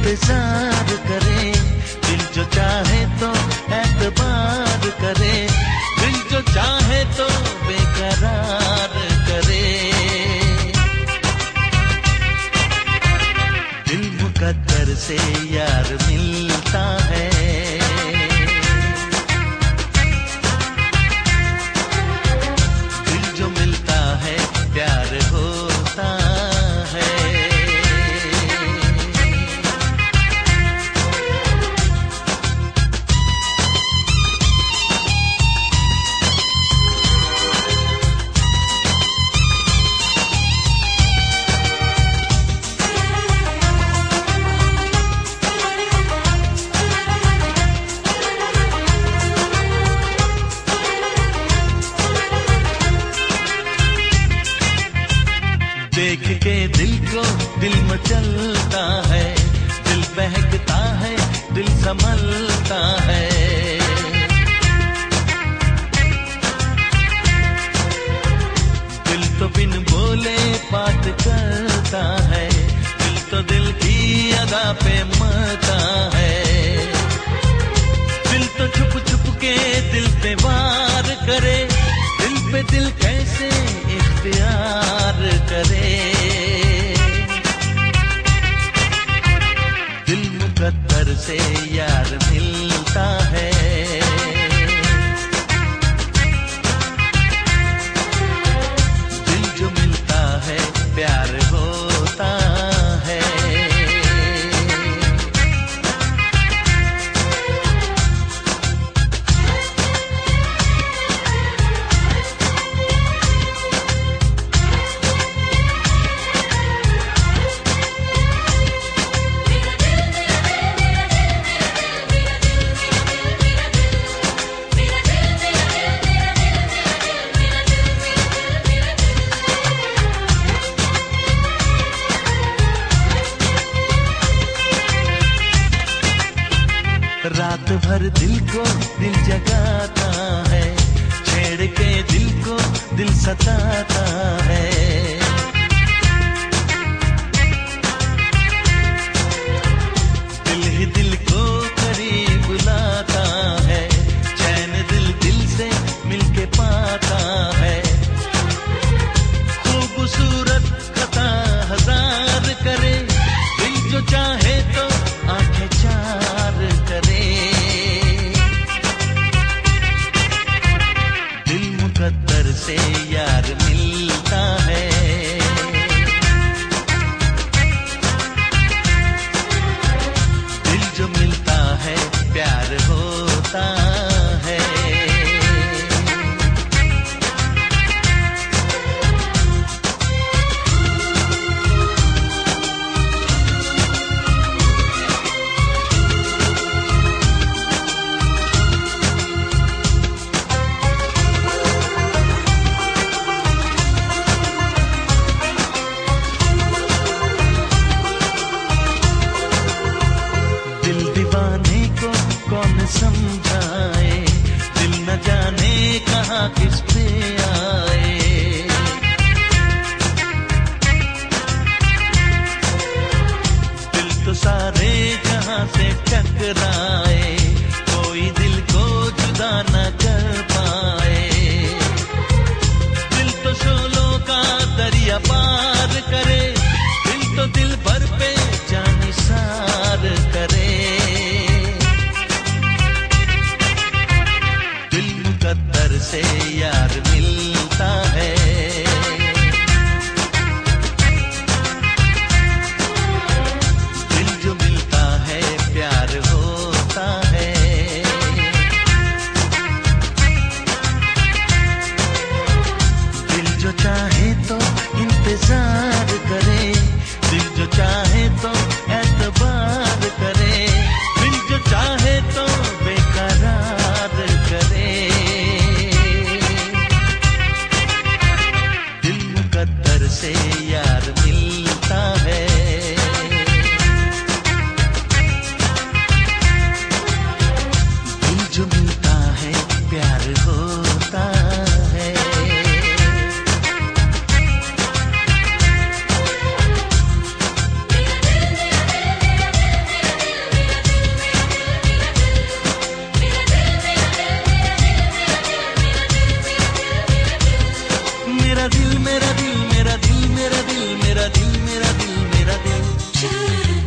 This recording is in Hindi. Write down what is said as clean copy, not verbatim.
इंतजार करे, दिल जो चाहे तो एतबार करे, दिल जो चाहे तो बेकरार करे। दिल मुकद्दर से यार मिलता है, दिल जो मिलता है प्यार होता है। देख के दिल को दिल मचलता है, दिल बहकता है, दिल संभलता है। दिल तो बिन बोले बात करता है, दिल तो दिल की अदा पे मरता है। दिल तो छुप छुप के दिल पे वार करे, दिल पे दिल कैसे इख्तियार करे। दिल मुकद्दर से यार मिलता है, दिल जो मिलता है प्यार होता है। रात भर दिल को दिल जगाता है, छेड़ के दिल को दिल सताता है। दिल ही दिल को करीब बुलाता है, चैन दिल दिल से मिलके पाता है। खूबसूरत खता हजार करे, दिल जो चाहे तो आंखें चार करे। दिल मुकद्दर से यार मिलता है, दिल जो मिलता है प्यार होता है। कौन समझाए, दिल न जाने कहाँ किस पे आए। दिल तो सारे जहाँ से टकराए, कोई दिल को जुदा न कर पाए। दिल तो शोलों का दरिया पार करे, दिल तो दिल भर पे जानिसार करे। मुकद्दर से यार मिलता है, दिल जो मिलता है प्यार होता दिल मेरा दिल मेरा दिल मेरा दिल मेरा दिल मेरा दिल मेरा दिल